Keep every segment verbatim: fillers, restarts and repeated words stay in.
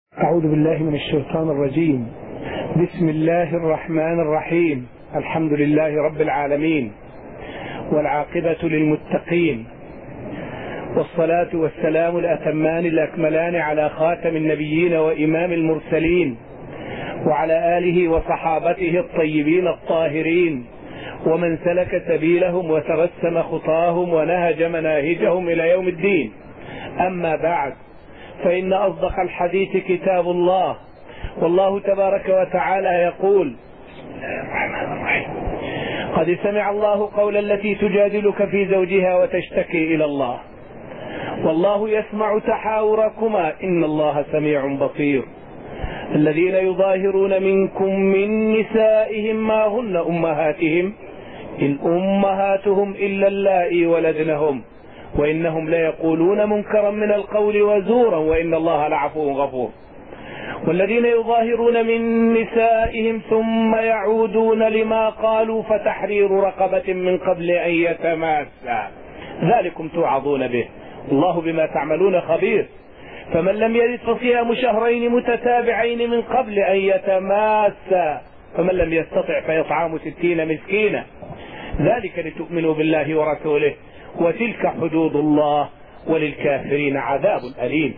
أعوذ بالله من الشيطان الرجيم. بسم الله الرحمن الرحيم. الحمد لله رب العالمين، والعاقبة للمتقين، والصلاة والسلام الأتمان الأكملان على خاتم النبيين وإمام المرسلين، وعلى آله وصحابته الطيبين الطاهرين، ومن سلك سبيلهم وترسم خطاهم ونهج مناهجهم إلى يوم الدين. أما بعد، فإن أصدق الحديث كتاب الله، والله تبارك وتعالى يقول: الرحمن الرحيم قد سمع الله قول التي تجادلك في زوجها وتشتكي إلى الله والله يسمع تحاوركما إن الله سميع بصير. الذين يظاهرون منكم من نسائهم ما هن أمهاتهم إن أمهاتهم إلا اللائي ولدنهم وإنهم ليقولون منكرا من القول وزورا وإن الله لعفو غفور. والذين يظاهرون من نسائهم ثم يعودون لما قالوا فتحرير رقبة من قبل أن يتماسا ذلكم توعظون به الله بما تعملون خبير. فمن لم يرد فصيام شهرين متتابعين من قبل أن يتماسا فمن لم يستطع فيطعام ستين مسكينا ذلك لتؤمنوا بالله ورسوله وتلك حدود الله وللكافرين عذاب أليم.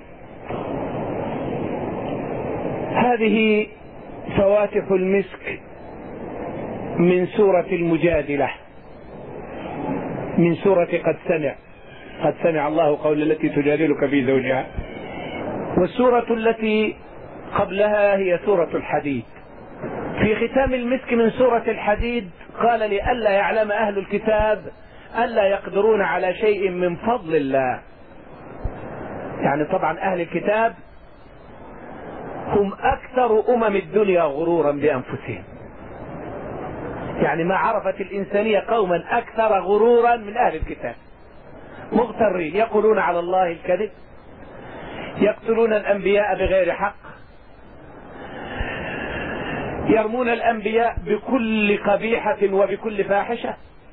هذه فواتح المسك من سورة المجادلة، من سورة قد سمع قد سمع الله قول التي تجادلك في زوجها. والسورة التي قبلها هي سورة الحديد. في ختام المسك من سورة الحديد قال: لئلا يعلم أهل الكتاب ألا يقدرون على شيء من فضل الله. يعني طبعا أهل الكتاب هم أكثر أمم الدنيا غرورا بأنفسهم، يعني ما عرفت الإنسانية قوما أكثر غرورا من أهل الكتاب. مغترين، يقولون على الله الكذب، يقتلون الأنبياء بغير حق، يرمون الأنبياء بكل قبيحة وبكل فاحشة،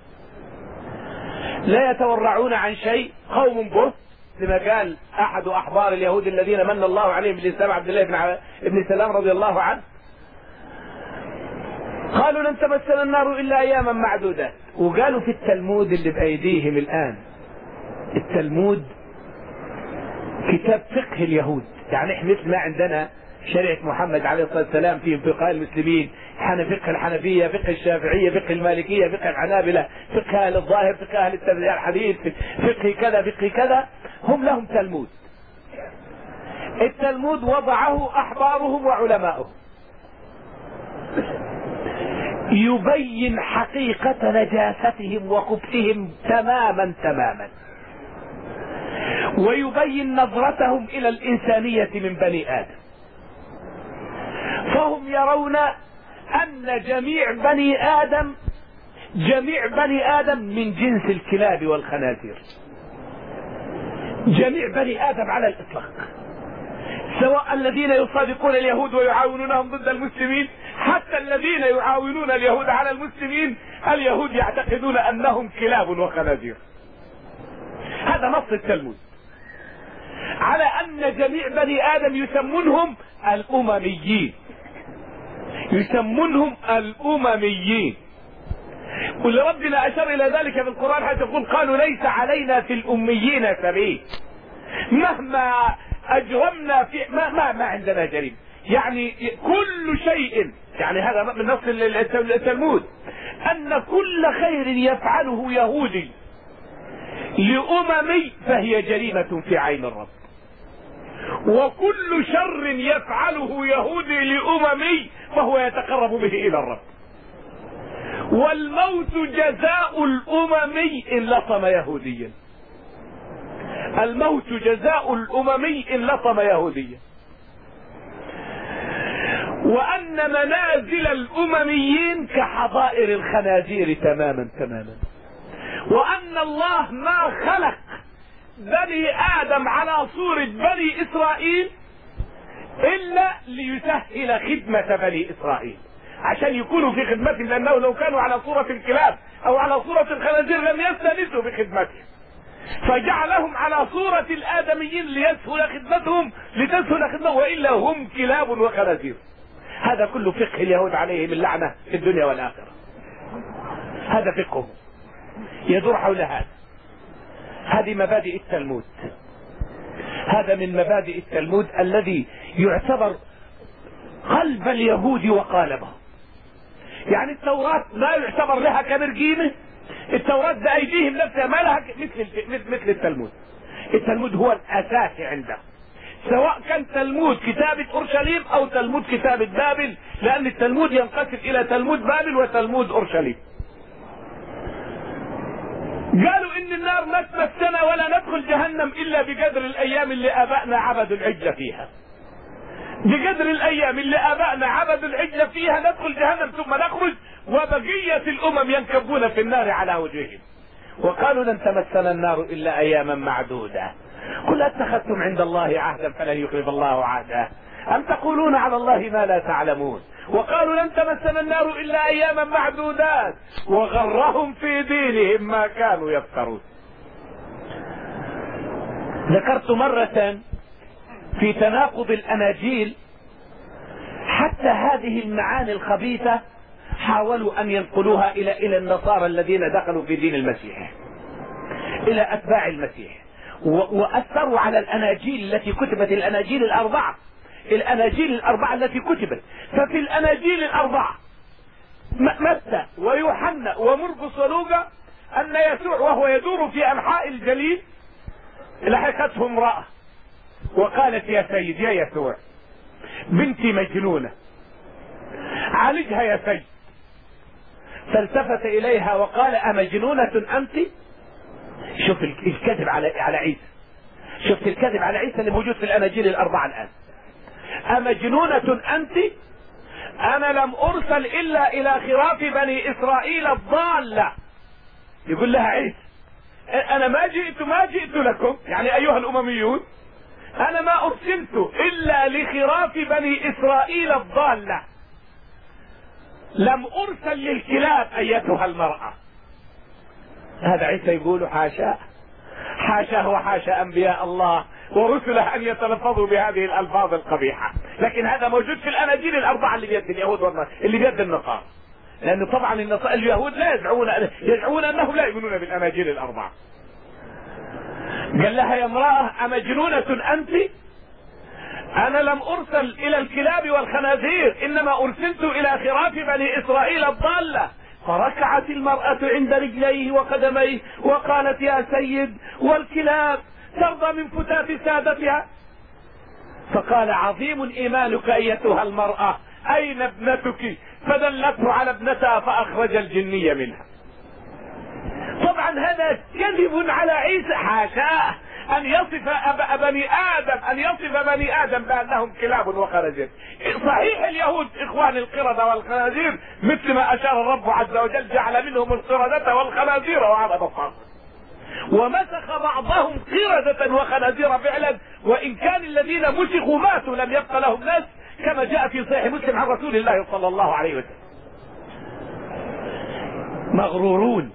لا يتورعون عن شيء. قوم بث، لما قال أحد أحبار اليهود الذين من الله عليهم بالإسلام عبد الله بن ابن سلام رضي الله عنه، قالوا لن تمسنا النار إلا أياما معدودة. وقالوا في التلمود اللي بأيديهم الآن، التلمود كتاب فقه اليهود، يعني احنا مثل ما عندنا شريعة محمد عليه الصلاة والسلام في فقه المسلمين، فقه الحنفية، فقه الشافعية، فقه المالكية، فقه الحنابلة، فقه أهل الظاهر، فقه أهل التبديع الحديث، فقه كذا فقه كذا، هم لهم تلمود. التلمود وضعه أحبارهم وعلماؤهم يبين حقيقة نجاستهم وخبثهم تماما تماما، ويبين نظرتهم إلى الإنسانية من بني آدم. فهم يرون أن جميع بني آدم جميع بني آدم من جنس الكلاب والخنازير، جميع بني آدم على الإطلاق، سواء الذين يصادقون اليهود ويعاونونهم ضد المسلمين، حتى الذين يعاونون اليهود على المسلمين اليهود يعتقدون أنهم كلاب وخنازير. هذا نص التلمود على أن جميع بني آدم يسمونهم الأمميين، يسمونهم الأمميين. ولربنا أشار إلى ذلك في القرآن حيث يقول: قالوا ليس علينا في الأميين سبيل. مهما أجرمنا في ما, ما, ما عندنا جريمة، يعني كل شيء، يعني هذا من نص التلمود، أن كل خير يفعله يهودي لأممي فهي جريمة في عين الرب، وكل شر يفعله يهودي لأممي فهو يتقرب به إلى الرب. والموت جزاء الأممي إن لطم يهوديا، الموت جزاء الأممي إن لطم يهوديا. وأن منازل الأمميين كحظائر الخنازير تماما تماما. وأن الله ما خلق بني آدم على صورة بني إسرائيل إلا ليسهل خدمة بني إسرائيل، عشان يكونوا في خدمتهم، لأنه لو كانوا على صورة الكلاب أو على صورة الخنازير لم يستانسوا بخدمتهم. فجعلهم على صورة الآدميين ليسهل خدمتهم لتسهل خدمتهم، وإلا هم كلاب وخنازير. هذا كله فقه اليهود عليهم اللعنة في الدنيا والآخرة. هذا فقه يدور حول هذا. هذه مبادئ التلمود. هذا من مبادئ التلمود الذي يعتبر قلب اليهود وقالبه. يعني التوراة ما يعتبر لها كمرجيمة، التوراة بأيديهم نفسها ما لها مثل مثل التلمود. التلمود هو الأساس عنده، سواء كان تلمود كتابة أورشليم أو تلمود كتابة بابل، لأن التلمود ينقسم إلى تلمود بابل وتلمود أورشليم. قالوا إن النار ما تمسنا ولا ندخل جهنم إلا بقدر الأيام اللي آبائنا عبدوا العجل فيها. بقدر الأيام اللي آبائنا عبدوا العجل فيها ندخل جهنم ثم نخرج، وبقية الأمم ينكبون في النار على وجوههم. وقالوا لن تمسنا النار إلا أياما معدودة. قل اتخذتم عند الله عهدا فلن يخلف الله عهده أم تقولون على الله ما لا تعلمون. وقالوا لن تمسنا النار إلا أياما معدودات وغرهم في دينهم ما كانوا يفترون. ذكرت مرة في تناقض الأناجيل حتى هذه المعاني الخبيثة حاولوا أن ينقلوها إلى إلى النصارى الذين دخلوا في دين المسيح، إلى أتباع المسيح، وأثروا على الأناجيل التي كتبت، الأناجيل الأربعة الأناجيل الأربعة التي كتبت. ففي الأناجيل الأربعة متى ويوحنا ومرقس ولوقا أن يسوع وهو يدور في أنحاء الجليل لحقته امرأة وقالت يا سيد يا يسوع بنتي مجنونة عالجها يا سيد. فالتفت إليها وقال أمجنونة أنت؟ شوف الكذب على على عيسى، شفت الكذب على عيسى اللي موجود في الأناجيل الأربعة الآن. أمجنونة أنت؟ أنا لم أرسل إلا إلى خراف بني إسرائيل الضالة. يقول لها عيسى أنا ما جئت ما جئت لكم، يعني أيها الأمميون أنا ما أرسلت إلا لخراف بني إسرائيل الضالة، لم أرسل للكلاب أيتها المرأة. هذا عيسى يقول حاشا حاشا وحاشا أنبياء الله ورسله أن يتلفظوا بهذه الألفاظ القبيحة. لكن هذا موجود في الأناجيل الأربعة اللي بيد اليهود والنصارى، اللي بيد النصارى، لأن طبعا النصارى اليهود لا يزعمون يزعمون أنهم لا يؤمنون بالأناجيل الأربعة. قال لها يا امرأة أمجنونة أنت؟ أنا لم أرسل إلى الكلاب والخنازير، إنما أرسلت إلى خراف بني إسرائيل الضالة. فركعت المرأة عند رجليه وقدميه وقالت يا سيد والكلاب ترضى من فتات سادتها؟ فقال عظيم إيمانك أيتها المرأة، أين ابنتك؟ فدلته على ابنتها فأخرج الجنية منها. طبعا هذا كذب على عيسى، حاشاه أن يصف أب بني آدم أن يصف بني آدم بأنهم كلاب وخنازير. صحيح اليهود إخوان القردة والخنازير، مثل ما أشار الرب عز وجل جعل منهم القردة والخنازير وعبد الصنم، ومسخ بعضهم قردة وخنازير فعلا، وإن كان الذين مسخوا ماتوا لم يبق لهم ناس، كما جاء في صحيح مسلم عن رسول الله صلى الله عليه وسلم. مغرورون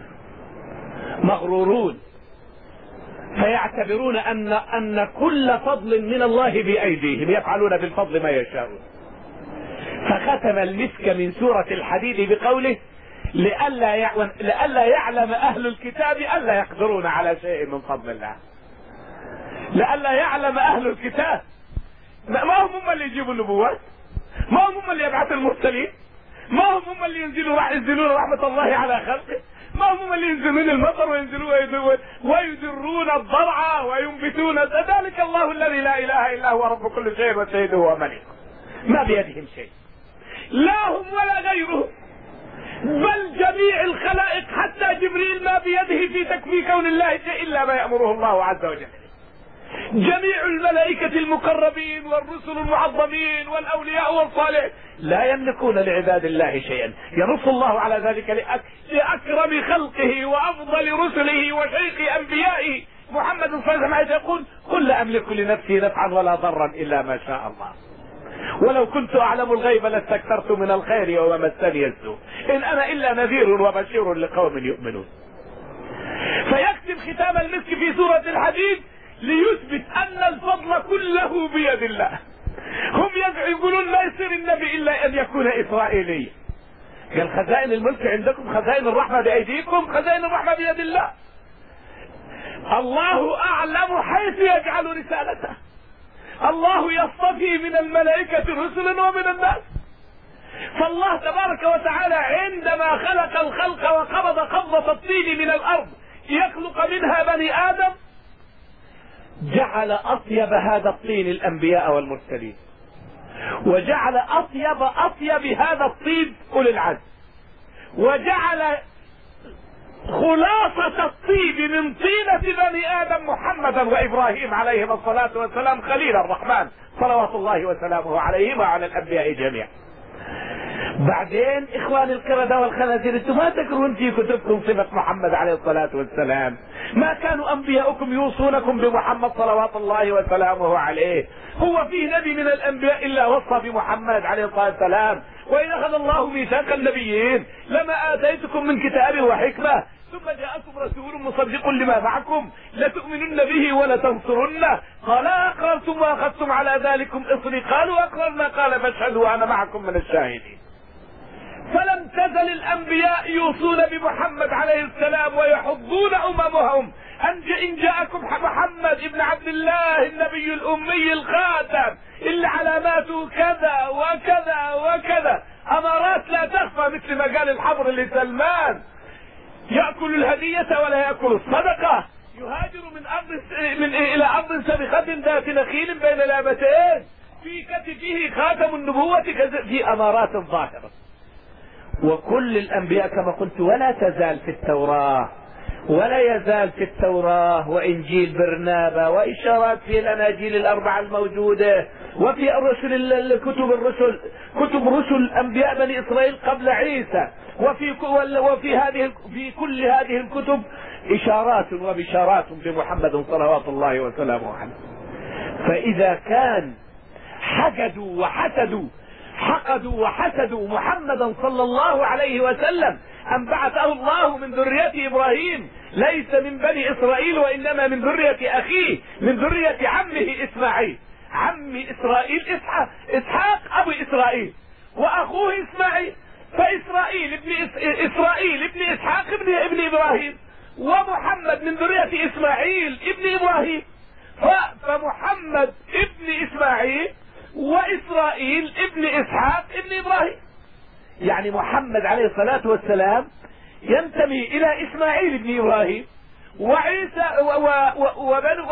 مغرورون فيعتبرون أن أن كل فضل من الله بأيديهم، يفعلون بالفضل ما يشاءون. فختم المسك من سورة الحديد بقوله لئلا لئلا يعلم أهل الكتاب ألا يقدرون على شيء من فضل الله. لئلا يعلم أهل الكتاب، ما هم هم اللي يجيبوا النبوات، ما هم هم اللي يبعثوا المرسلين، ما هم هم اللي ينزلوا راح ينزلون رحمة الله على خلقه، ما هم اللي ينزلون المطر وينزلون ويدرون الضرع وينبتون، ذلك الله الذي لا اله الا هو رب كل شيء وسيده وملك، ما بيدهم شيء لا هم ولا غيرهم، بل جميع الخلائق حتى جبريل ما بيده في تكفي كون الله شيء الا ما يأمره الله عز وجل. جميع الملائكة المقربين والرسل المعظمين والأولياء والصالحين لا يملكون لعباد الله شيئا. ينص الله على ذلك لأكرم خلقه وأفضل رسله وشيخ أنبيائه محمد صلى الله عليه وسلم يقول قل لا أملك لنفسي نفعا ولا ضرا إلا ما شاء الله، ولو كنت أعلم الغيب لاستكثرت من الخير وما مسني السوء، إن أنا إلا نذير وبشير لقوم يؤمنون. فيكتب ختام المسك في سورة الحديد ليثبت ان الفضل كله بيد الله. هم يقولون لا يصير النبي الا ان يكون اسرائيلي. قال خزائن الملك عندكم، خزائن الرحمة بايديكم، خزائن الرحمة بيد الله. الله اعلم حيث يجعل رسالته. الله يصطفي من الملائكة رسلا ومن الناس. فالله تبارك وتعالى عندما خلق الخلق وقبض قبضة الطين من الارض يخلق منها بني ادم، جعل اطيب هذا الطين الانبياء والمرسلين، وجعل اطيب اطيب هذا الطيب اولي العزم، وجعل خلاصة الطيب من طينة بني ادم محمدا وابراهيم عليهم الصلاة والسلام خليل الرحمن صلوات الله وسلامه عليهما وعلى الانبياء جميعا. بعدين اخوان القردة والخنازير، انتم ما تقرون في كتبكم صفة محمد عليه الصلاة والسلام؟ ما كانوا انبياؤكم يوصونكم بمحمد صلوات الله وسلامه عليه؟ هو فيه نبي من الانبياء الا وصى بمحمد عليه الصلاة والسلام؟ وإن أخذ الله ميثاق النبيين لما آتيتكم من كتاب وحكمة ثم جاءكم رسول مصدق لما معكم لتؤمنن به ولتنصرنه، قال أقررتم وأخذتم على ذلكم إصري؟ قالوا أقررنا، قال فاشهدوا وأنا معكم من الشاهدين. فلم تزل الأنبياء يوصون بمحمد عليه السلام ويحضون أممهم أن إن جاءكم محمد ابن عبد الله النبي الأمي الخاتم اللي علاماته كذا وكذا وكذا، أمارات لا تخفى، مثل ما قال الحبر لسلمان: يأكل الهدية ولا يأكل الصدقة، يهاجر من أرض من إلى أرض سبخة ذات نخيل بين لابتين، في كتفه خاتم النبوة في أمارات ظاهرة. وكل الأنبياء كما قلت، ولا تزال في التوراة ولا يزال في التوراة وإنجيل برنابا وإشارات في الأناجيل الأربعة الموجودة، وفي الرسل الكتب الرسل كتب رسل أنبياء بني إسرائيل قبل عيسى، وفي وفي هذه في كل هذه الكتب إشارات وبشارات بمحمد صلوات الله وسلامه عليه. فإذا كان حقدوا وحسدوا حقدوا وحسدوا محمدا صلى الله عليه وسلم أن بعثه الله من ذرية إبراهيم ليس من بني إسرائيل وإنما من ذرية أخيه، من ذرية عمه إسماعيل، عم إسرائيل إسحاق، إسحاق أبو إسرائيل، وأخوه إسماعيل، فإسرائيل ابن إس... إسرائيل ابن إسحاق ابن ابن إبراهيم، ومحمد من ذرية إسماعيل ابن إبراهيم. ف... فمحمد ابن إسماعيل وإسرائيل ابن إسحاق ابن إبراهيم. يعني محمد عليه الصلاة والسلام ينتمي إلى إسماعيل ابن إبراهيم، وعيسى وبنو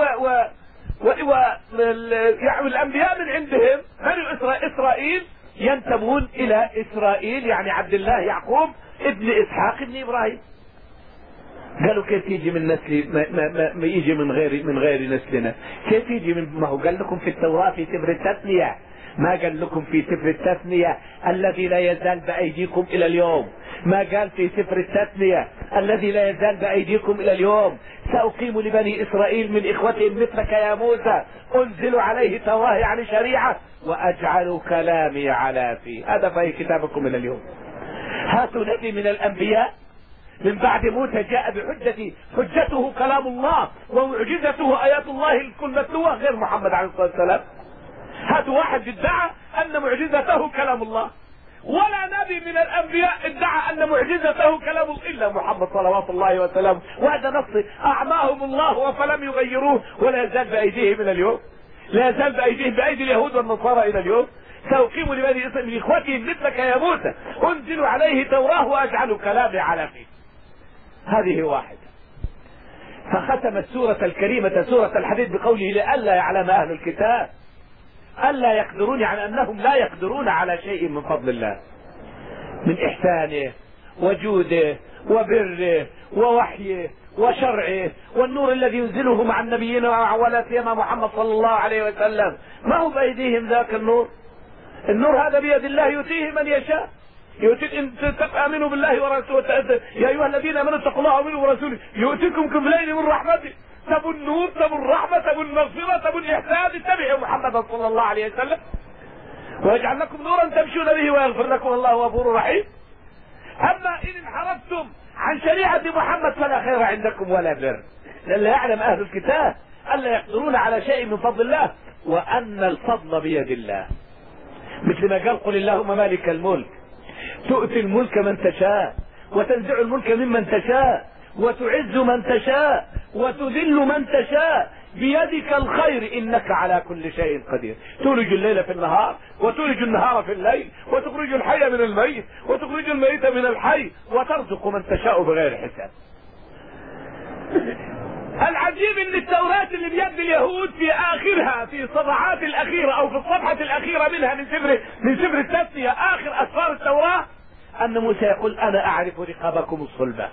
والأنبياء من عندهم بنو إسرائيل ينتمون إلى إسرائيل، يعني عبد الله يعقوب ابن إسحاق ابن إبراهيم. قالوا كيف يجي من نسل ما, ما, ما يجي من غير من غير نسلنا؟ كيف يجي من، ما هو قال لكم في التوراة في سفر التثنية، ما قال لكم في سفر التثنية الذي لا يزال بأيديكم إلى اليوم، ما قال في سفر التثنية الذي لا يزال بأيديكم إلى اليوم سأقيم لبني إسرائيل من إخوتهم مثلك يا موسى، أنزل عليه توراة يعني شريعة، وأجعل كلامي على فيه. هذا في كتابكم إلى اليوم. هاتوا نبي من الأنبياء من بعد موسى جاء بحجة حجته كلام الله ومعجزته آيات الله الكل متلوة غير محمد عليه الصلاة والسلام. هاتوا واحد ادعى أن معجزته كلام الله، ولا نبي من الأنبياء ادعى أن معجزته كلام إلا محمد صلوات الله وسلامه. وهذا نص أعماهم الله وفلم يغيروه، ولا يزال بأيديهم إلى اليوم، لا يزال بأيديهم بأيدي اليهود والنصارى إلى اليوم. سأقيم لبني إسرائيل من إخوتهم مثلك يا موسى، أنزل عليه توراة وأجعل كلامي على فيه. هذه واحدة. فختم السورة الكريمة سورة الحديد بقوله: لئلا يعلم أهل الكتاب ألا يقدرون، يعني أنهم لا يقدرون على شيء من فضل الله، من إحسانه وجوده وبره ووحيه وشرعه والنور الذي ينزله مع النبيين ولا سيما محمد صلى الله عليه وسلم. ما هو بأيديهم ذاك النور، النور هذا بيد الله يؤتيه من يشاء. يؤتيك ان تؤمنوا بالله ورسوله، يا ايها الذين امنوا اتقوا الله وامنوا برسوله يؤتكم كفلين من رحمته. تبوا النور، تبوا الرحمه، تبوا المغفره، تبوا الاحسان، اتبعوا محمدا صلى الله عليه وسلم ويجعل لكم نورا تمشون به ويغفر لكم الله غفور رحيم. اما ان انحرفتم عن شريعة محمد فلا خير عندكم ولا بر. لأن يعلم أهل الكتاب ألا يقدرون على شيء من فضل الله، وأن الفضل بيد الله. مثل ما قال قل اللهم مالك الملك تؤتي الملك من تشاء وتنزع الملك ممن تشاء وتعز من تشاء وتذل من تشاء بيدك الخير إنك على كل شيء قدير. تولج الليل في النهار وتولج النهار في الليل وتخرج الحي من الميت وتخرج الميت من الحي وترزق من تشاء بغير حساب. العجيب ان التوراة اللي بيد اليهود في اخرها في الصفحات الاخيرة او في الصفحة الاخيرة منها من سفر من سفر التثنية اخر اسفار التوراة ان موسى يقول انا اعرف رقابكم الصلبة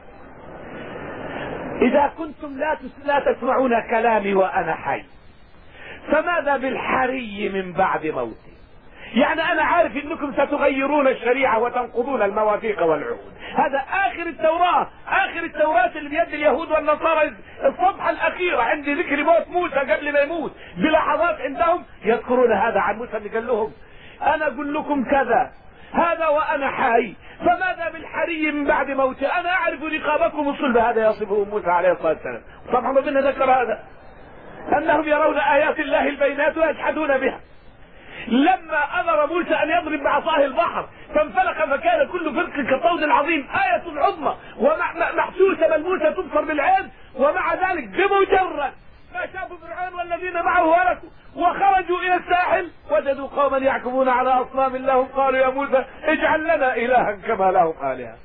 اذا كنتم لا لا تسمعون كلامي وانا حي فماذا بالحري من بعد موتي. يعني انا عارف انكم ستغيرون الشريعة وتنقضون المواثيق والعهود. هذا اخر التوراة اخر التوراة اللي بيد اليهود والنصارى الصفحة الاخيرة عند ذكر موت موسى قبل ما يموت بلحظات عندهم يذكرون هذا عن موسى اللي قال لهم انا اقول لكم كذا هذا وانا حي فماذا بالحري من بعد موتي انا اعرف رقابكم الصلبة. هذا يصفه موسى عليه الصلاة والسلام. طبعا ما بدنا ذكر هذا انهم يرون ايات الله البينات ويجحدون بها. لما امر موسى ان يضرب بعصاه البحر فانفلق فكان كل فرق كالطود العظيم آية عظمى ومحسوسة ملموسة تبصر بالعين، ومع ذلك بمجرد ما شافوا فرعون والذين معه هلكوا وخرجوا الى الساحل وجدوا قوما يعكفون على اصنام لهم قالوا يا موسى اجعل لنا الها كما لهم آلهة.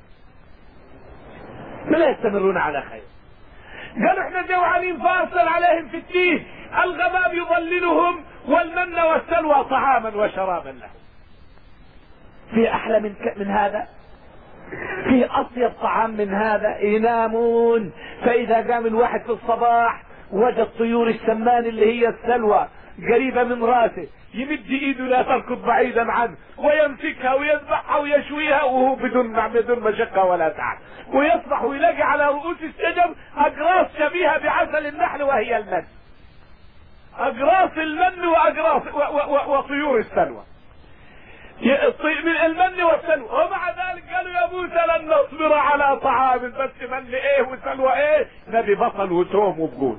لا يستمرون على خير. قالوا احنا جوعانين فارسل عليهم في التيه الغمام يظللهم والمن والسلوى طعاما وشرابا لهم. في احلى من ك... من هذا؟ في اطيب طعام من هذا؟ ينامون فاذا قام الواحد في الصباح وجد طيور السمان اللي هي السلوى قريبة من راسه يمد ايده لا تركض بعيدا عنه ويمسكها ويذبحها ويشويها وهو بدون بدون مشقة ولا تعب، ويصبح ويلاقي على رؤوس الشجر اقراص شبيهة بعسل النحل وهي المن، اقراص المن واقراص وطيور السلوى من المن والسلوى. ومع ذلك قالوا يا موسى لن نصبر على طعام بس من ايه وسلوى ايه نبي بصل وتوم وبقول.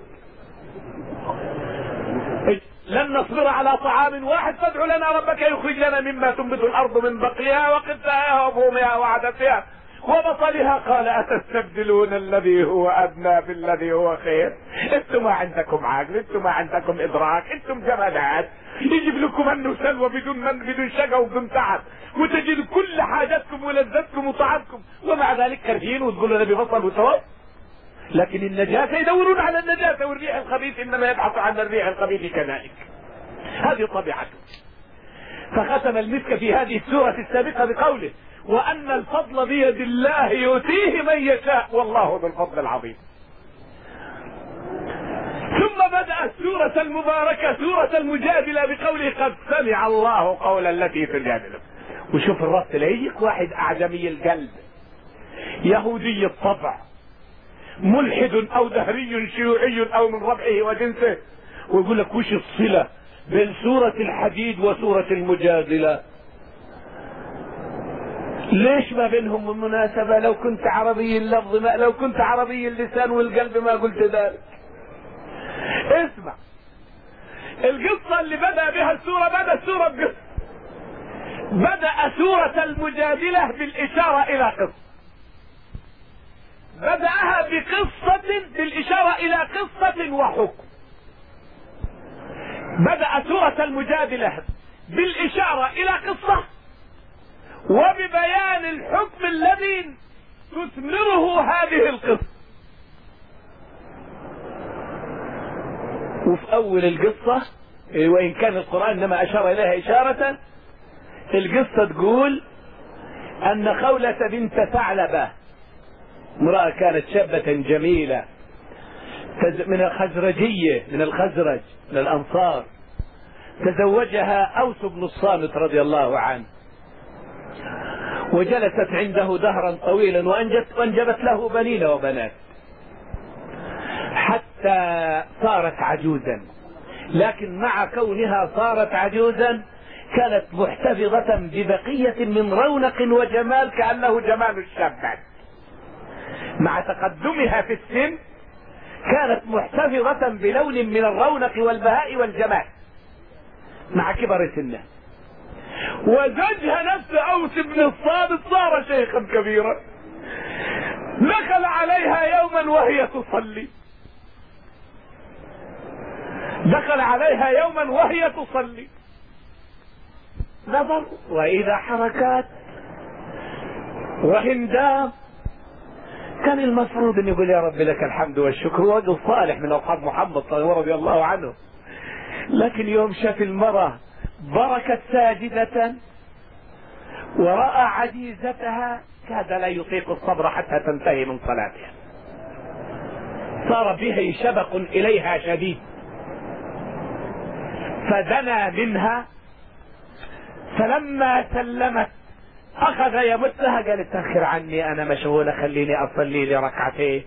لن نصبر على طعام واحد فادع لنا ربك يخرج لنا مما تنبت الارض من بقلها وقثائها وفومها وعدسها وبصلها قال اتستبدلون الذي هو ادنى بالذي هو خير. انتم ما عندكم عقل، انتم ما عندكم ادراك، انتم جمالات. يجيب لكم من وسلوى بدون من بدون شقى وبدون تعب وتجد كل حاجاتكم ولذتكم وطعامكم ومع ذلك كارهين وتقولوا نبي بصل وتوم. لكن النجاسة يدورون على النجاسة والريح الخبيث انما يبحث عن الريح الخبيث كذلك. هذه طبيعته. فختم المسك في هذه السورة السابقة بقوله وأن الفضل بيد الله يؤتيه من يشاء والله ذو الفضل العظيم. ثم بدأ السورة المباركة سورة المجادلة بقوله قد سمع الله قول التي تجادلك. وشوف الربط ليك واحد أعجمي القلب يهودي الطبع ملحد أو دهري شيوعي أو من ربعه وجنسه ويقول لك وش الصلة بين سورة الحديد وسورة المجادلة؟ ليش ما بينهم المناسبة؟ لو كنت عربي اللفظ ما لو كنت عربي اللسان والقلب ما قلت ذلك. اسمع القصة اللي بدأ بها السورة. بدأ السورة بقصة بدأ سورة المجادلة بالإشارة إلى قصة بدأها بقصة بالإشارة إلى قصة وحكم. بدأ سورة المجادلة بالإشارة إلى قصة وببيان الحكم الذي تثمره هذه القصة. وفي أول القصة وإن كان القرآن إنما أشار إليها إشارة القصة تقول أن خولة بنت ثعلبة امرأة كانت شابة جميلة من الخزرجية من الخزرج من الأنصار تزوجها أوس بن الصامت رضي الله عنه وجلست عنده دهرا طويلا وأنجبت له بنين وبنات حتى صارت عجوزا. لكن مع كونها صارت عجوزا كانت محتفظة ببقية من رونق وجمال كأنه جمال الشابات. مع تقدمها في السن كانت محتفظة بلون من الرونق والبهاء والجمال مع كبر سنها. وزوجها نفس أوس بن الصامت صار شيخا كبيرا، دخل عليها يوما وهي تصلي، دخل عليها يوما وهي تصلي، نظر وإذا حركات وهندام. كان المفروض ان يقول يا رب لك الحمد والشكر، وجه صالح من اصحاب محمد رضي الله عنه، لكن يوم شاف المرأة بركت ساجدة ورأى عجيزتها كاد لا يطيق الصبر حتى تنتهي من صلاتها، صار به شبق إليها شديد، فدنا منها، فلما سلمت أخذ يمسها، قالت تأخر عني أنا مشغولة، خليني أصلي لي ركعتين.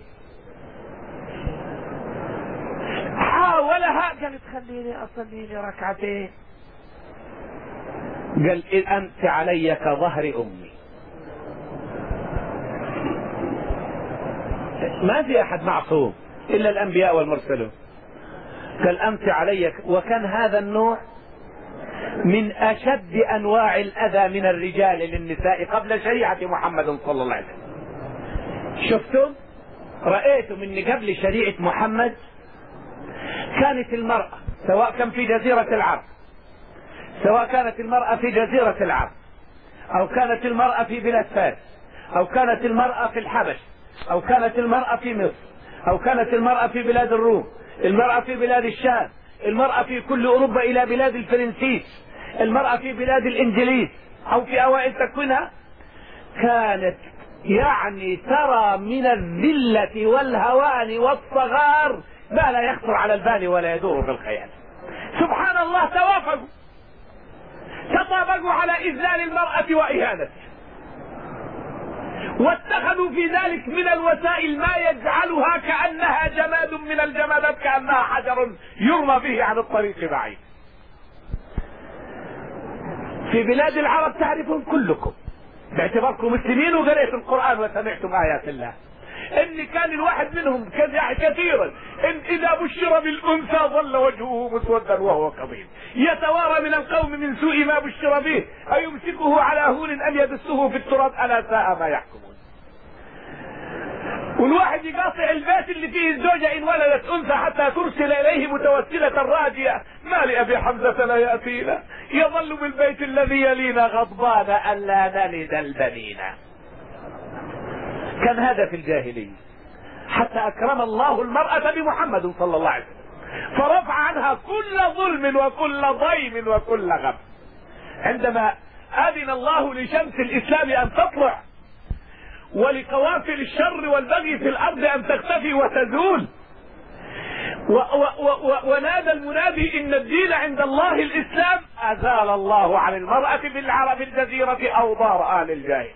حاولها، قالت خليني أصلي لي ركعتين. قال إن أنت علي كظهر أمي. ما في أحد معصوم إلا الأنبياء والمرسلون. قال أنت علي، وكان هذا النوع من أشد أنواع الأذى من الرجال للنساء قبل شريعة محمد صلى الله عليه وسلم. شفتم رأيتم أن قبل شريعة محمد كانت المرأة سواء كان في جزيرة العرب، سواء كانت المرأة في جزيرة العرب أو كانت المرأة في بلاد فارس أو كانت المرأة في الحبش أو كانت المرأة في مصر أو كانت المرأة في بلاد الروم، المرأة في بلاد الشام، المرأة في كل أوروبا إلى بلاد الفرنسيس، المرأة في بلاد الإنجليز أو في أوائل تكوينها، كانت يعني ترى من الذلة والهوان والصغار ما لا يخطر على البال ولا يدور في الخيال. سبحان الله، توافقوا تطابقوا على إذلال المرأة وإهانتها، واتخذوا في ذلك من الوسائل ما يجعلها كأنها جماد من الجمادات، كأنها حجر يرمى به عن الطريق بعيد. في بلاد العرب تعرفون كلكم باعتباركم مسلمين وقرأت القرآن وسمعتم آيات الله، ان كان الواحد منهم كثيرا ان اذا بشر بالانثى ظل وجهه مسودا وهو كظيم يتوارى من القوم من سوء ما بشر به ايمسكه على هون ام يدسه في التراب الا ساء ما يحكمون. والواحد يقاطع البيت اللي فيه الزوجة ان ولدت انثى حتى ترسل اليه متوسلة راجية ما لأبي حمزة لا يأتينا، يظل بالبيت الذي يلينا غضبان الا نلد البنين. كان هذا في الجاهلية، حتى أكرم الله المرأة بمحمد صلى الله عليه وسلم فرفع عنها كل ظلم وكل ضيم وكل غم. عندما أذن الله لشمس الإسلام أن تطلع ولقوافل الشر والبغي في الأرض أن تختفي وتزول، و و و ونادى المنادي إن الدين عند الله الإسلام، أزال الله عن المرأة بالعرب الجزيرة أوضار آل الجاهل.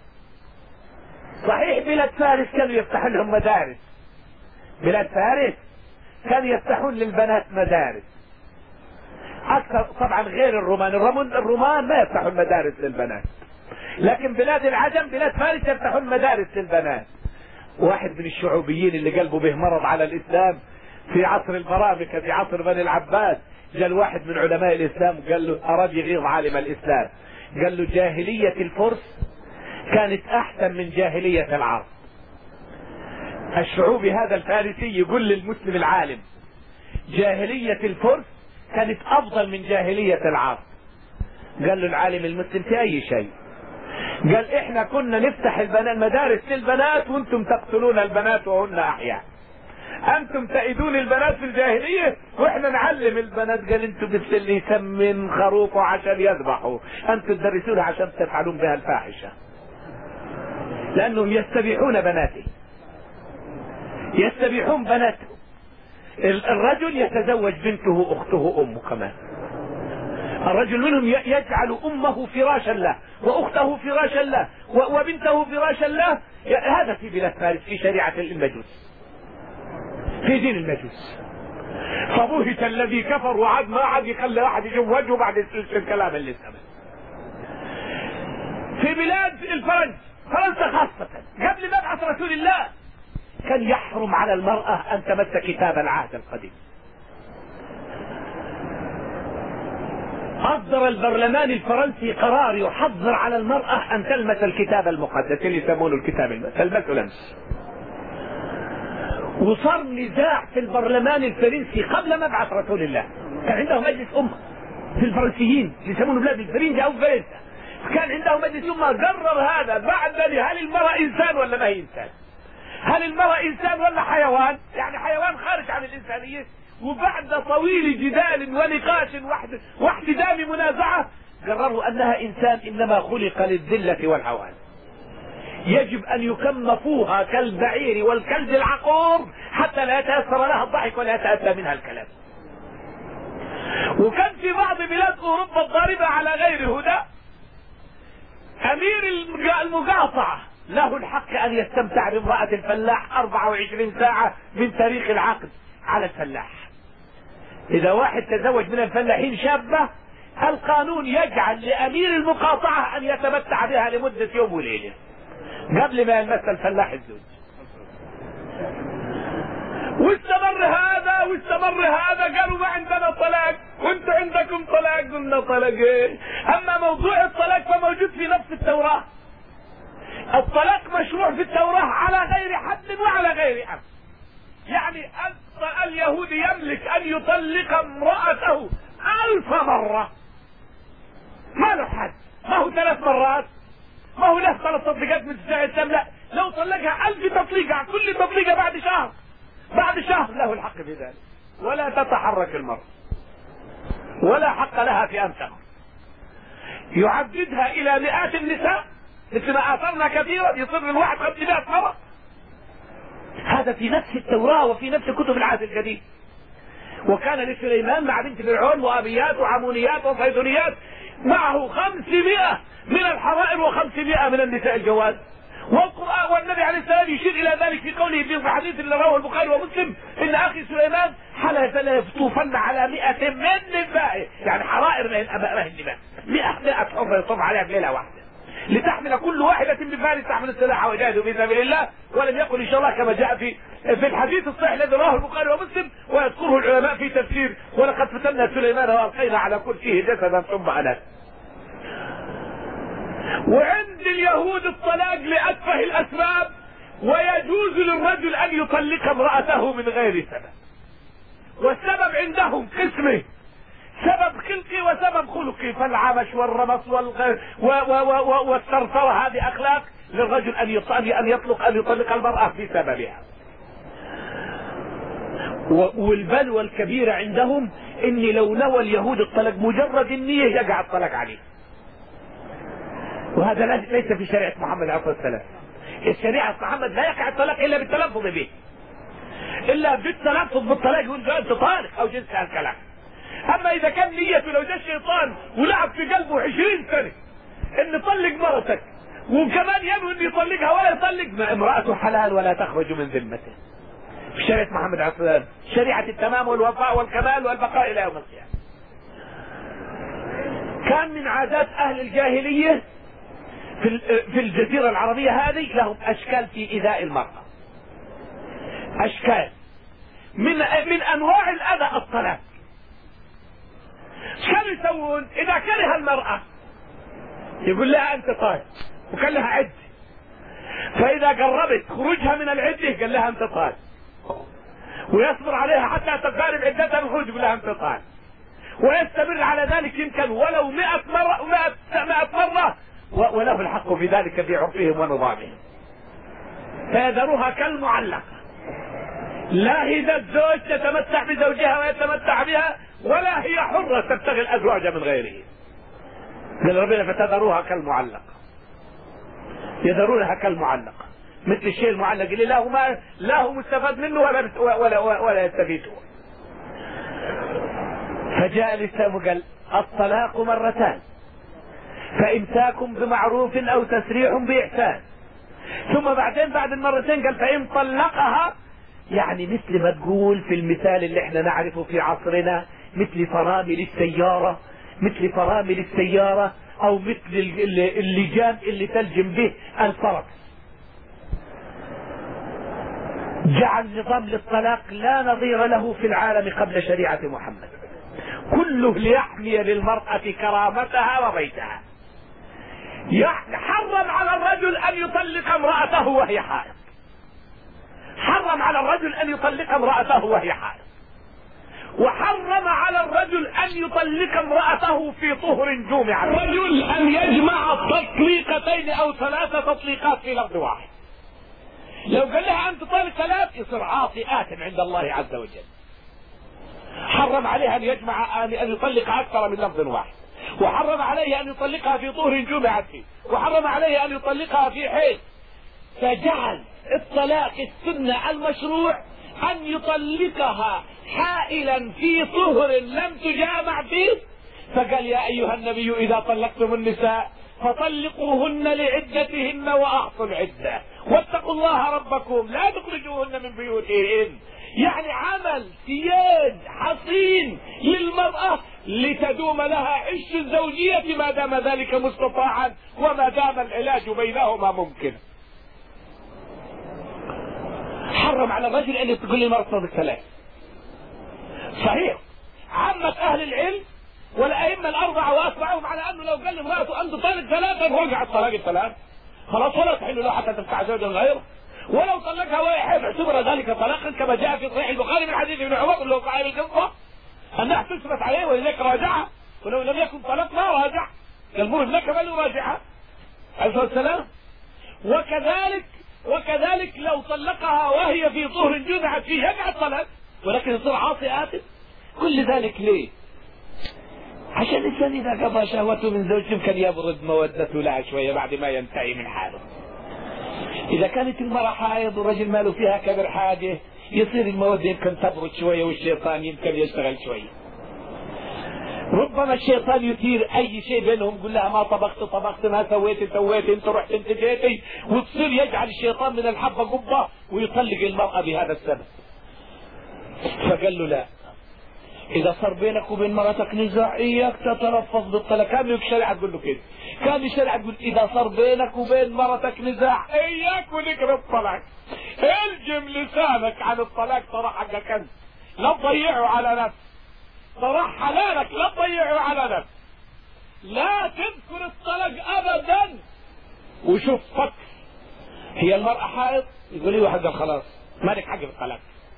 صحيح بلاد فارس كانوا يفتحون لهم مدارس، بلاد فارس كانوا يفتحون للبنات مدارس أكثر طبعا غير الرومان، الرومان, الرومان ما يفتحون مدارس للبنات، لكن بلاد العجم بلاد فارس يفتحون مدارس للبنات. واحد من الشعوبيين اللي قلبه به مرض على الإسلام في عصر البرامكة في عصر بني العباس، جاء واحد من علماء الإسلام قال له، أراد يغيظ عالم الإسلام، قال له جاهلية الفرس كانت احسن من جاهلية العرب. الشعوبي هذا الفارسي يقول للمسلم العالم جاهلية الفرس كانت افضل من جاهلية العرب. قال له العالم المسلم في اي شيء؟ قال احنا كنا نفتح البنات مدارس للبنات وانتم تقتلون البنات وهن احياء، انتم تأيدون البنات في الجاهلية واحنا نعلم البنات. قال انتم مثل اللي يسمن خروفه عشان يذبحوا، انتم تدرسونها عشان تفعلون بها الفاحشة، لأنهم يستبيحون بناته، يستبيحون بناته. الرجل يتزوج بنته أخته أمه كمان، الرجل منهم يجعل أمه فراشا له وأخته فراشا له وبنته فراشا له. هذا في بلاد فارس في شريعة المجوس، في دين المجوس. فبهت الذي كفر وعاد ما عاد يخلي واحد يجيب وجهه بعد الكلام اللي سمع. في بلاد الفرنج، فرنسا خاصة، قبل مبعث رسول الله كان يحرم على المرأة أن تمس كتاب العهد القديم. أصدر البرلمان الفرنسي قرار يحظر على المرأة أن تلمس الكتاب المقدس اللي يسمونه الكتاب المقدس، تلمسه لمس. وصار نزاع في البرلمان الفرنسي قبل مبعث رسول الله، كان عندهم مجلس أمة في الفرنسيين يسمونه بلاد الفرنجة أو فرنسا، كان عندهم مجلس أمة قرر هذا بعد هل المرأة إنسان ولا ما هي إنسان؟ هل المرأة إنسان ولا حيوان؟ يعني حيوان خارج عن الإنسانية. وبعد طويل جدال ونقاش واحتدام منازعة قرروا أنها إنسان إنما خلق للذلة والهوان، يجب أن يكمفوها كالبعير والكلب العقور حتى لا يتأثر لها الضحك ولا يتأتى منها الكلام. وكان في بعض بلاد أوروبا الضاربة على غير هدى أمير المقاطعة له الحق أن يستمتع بامرأة الفلاح أربعة وعشرين ساعة من تاريخ العقد على الفلاح. إذا واحد تزوج من الفلاحين شابة القانون يجعل لأمير المقاطعة أن يتمتع بها لمدة يوم وليلة قبل ما يلمس الفلاح الزوج. واستمر هذا واستمر هذا، قالوا ما عندنا طلاق وانتم عندكم طلاق. قلنا طلاق ايه؟ اما موضوع الطلاق فموجود في نفس التوراة. الطلاق مشروع في التوراة على غير حد وعلى غير أمر. يعني اليهودي يملك ان يطلق امرأته الف مرة، ما له حد، ما هو ثلاث مرات، ما هو له ثلاث تطليقات من الساعة التام، لا، لو طلقها الف تطليقة كل تطليقة بعد شهر بعد شهر له الحق في ذلك، ولا تتحرك المرأة ولا حق لها في أن تمر. يعددها إلى مئات النساء مثل ما آثرنا كثيرا، يصير الواحد خمسمائة مرة. هذا في نفس التوراة وفي نفس كتب العهد الجديد. وكان لسليمان مع بنت فرعون وأبيات وعمونيات وصيدونيات معه خمسمائة من الحرائر وخمسمائة من النساء الجواز. والقرآن والنبي عليه السلام يشير إلى ذلك في قوله في الحديث اللي رواه البخاري ومسلم إن أخي سليمان حلف لا يطوفن على مئة من نسائه، يعني حرائر من أبائه النساء، مئة مئة حرة يطوف عليها بليلة واحدة لتحمل كل واحدة بفارس تحمل السلاح وجاهدوا في سبيل الله. ولم يقل إن شاء الله كما جاء في في الحديث الصحيح الذي رواه البخاري ومسلم ويذكره العلماء في تفسير ولقد فتنا سليمان وألقينا على كرسيه جسدا ثم أناب. وعند اليهود الطلاق لأتفه الأسباب، ويجوز للرجل أن يطلق امرأته من غير سبب. والسبب عندهم قسمه، سبب خلقي وسبب خلقي، فالعمش والرمص والثرثرة هذه أخلاق للرجل أن أن يطلق أن يطلق المرأة في سببها. والبلوى الكبيرة عندهم إن لو نوى اليهود الطلاق مجرد النية يقع الطلاق عليه، وهذا ليس في شريعة محمد عليه الصلاة والسلام. الشريعة محمد لا يقع الطلاق إلا بالتلفظ به، إلا بالتلفظ بالطلاق يقول أنت طالق أو جنس الكلام. أما إذا كان نيته لو جاء الشيطان ولعب في قلبه عشرين سنة إن يطلق مرتك وكمان ينوي إن يطلقها ولا يطلق، امرأته حلال ولا تخرج من ذمته. في شريعة محمد عليه الصلاة والسلام شريعة التمام والوفاء والكمال والبقاء إلى يوم القيامة. كان من عادات أهل الجاهلية في في الجزيرة العربية هذه لهم أشكال في إيذاء المرأة، أشكال من من أنواع الأذى الطلاق. شو يسوون؟ إذا كره المرأة يقول لها أنت طالق وقال لها عد، فإذا قربت خروجها من العدة قال لها أنت طالق، ويصبر عليها حتى تقارب عدتها الخروج يقول لها أنت طالق، ويستمر على ذلك يمكن ولو مئة مرة مئة مئة مرة، وله الحق في ذلك في عرفهم ونظامهم. فيذروها كالمعلقة، لا هي الزوج تتمتع بزوجها ويتمتع بها، ولا هي حرة تبتغي الأزواج من غيره. قال ربنا فتذروها كالمعلقة، يذرونها كالمعلقة مثل الشيء المعلق اللي لا هو ما لا هو مستفاد منه ولا ولا ولا يستفيد هو. فجاء الإسلام قال الطلاق مرتان، فإمساك بمعروف أو تسريح بإحسان، ثم بعدين بعد المرتين قال فإن طلقها، يعني مثل ما تقول في المثال اللي احنا نعرفه في عصرنا مثل فرامل السيارة، مثل فرامل السيارة أو مثل اللجام اللي تلجم به الفرس. جعل نظام للطلاق لا نظير له في العالم قبل شريعة محمد، كله ليحمي للمرأة كرامتها وبيتها. حرم على الرجل أن يطلق امرأته وهي حائض، حرم على الرجل أن يطلق امرأته وهي حائض، وحرم على الرجل أن يطلق امرأته في طهر جمع، الرجل أن يجمع تطليقتين أو ثلاث تطليقات في لفظ واحد. لو قال لها أن تطلق ثلاث يصير عاصي آثم عند الله عز وجل. حرم عليها أن يجمع أن يطلق أكثر من لفظ واحد، وحرم عليه أن يطلقها في طهر جمعت فيه، وحرم عليه أن يطلقها في حيض. فجعل الطلاق السنة المشروع أن يطلقها حائلا في طهر لم تجامع فيه. فقال يا أيها النبي إذا طلقتم النساء فطلقوهن لعدتهن وأحصوا العدة واتقوا الله ربكم لا تخرجوهن من بيوتهن. يعني عمل سياد حصين للمرأة لتدوم لها عش الزوجية ما دام ذلك مستطاعا وما دام العلاج بينهما ممكن. حرم على الرجل أن تقول للمرأة بالثلاث. صحيح عامة أهل العلم والأئمة الأربعة وأتبعهم على أنه لو قال لامرأته أن تطلق ثلاثة فرجع الطلاق الثلاث خلاص ولا تحل له حتى تفتح زوجا غيره، ولو طلقها وهي حيض اعتبر ذلك طلاقا كما جاء في صحيح البخاري من حديث ابن عمر له صاحب القصة أنها تثبت عليه ولذلك راجعها، ولو لم يكن طلاق ما راجع المرد لك بل يراجعها عليه الصلاة والسلام. وكذلك وكذلك لو طلقها وهي في طهر جمعت فيه يقع الطلاق ولكن يصير عاصي آثم. كل ذلك ليه؟ عشان الإنسان إذا قضى شهوته من زوجته يمكن يبرد مودته لها شوية بعد ما ينتهي من حاله. إذا كانت المرأة حائض والرجل ماله فيها كبر حاجة يصير المودة يمكن تبرد شوية والشيطان يمكن يشتغل شوية. ربما الشيطان يثير أي شيء بينهم يقول لها ما طبخت طبخت ما سويت سويت انت رحت انت جيتي، وتصير يجعل الشيطان من الحبة قبة ويطلق المرأة بهذا السبب. فقال له لا، إذا صار بينك وبين مرتك نزاع إياك تتلفظ بالطلاق. كان الشريعة تقول له كده، كان الشريعة تقول إذا صار بينك وبين مرتك نزاع إياك ونقرأ الطلاق، الجم لسانك عن الطلاق صراحة كنز لا تضيعه على نفسك، صراحة حلالك لا تضيعه على نفسك، لا تذكر الطلاق أبدا. وشوف فكر، هي المرأة حائض يقول لي واحد خلاص مالك حق الطلاق،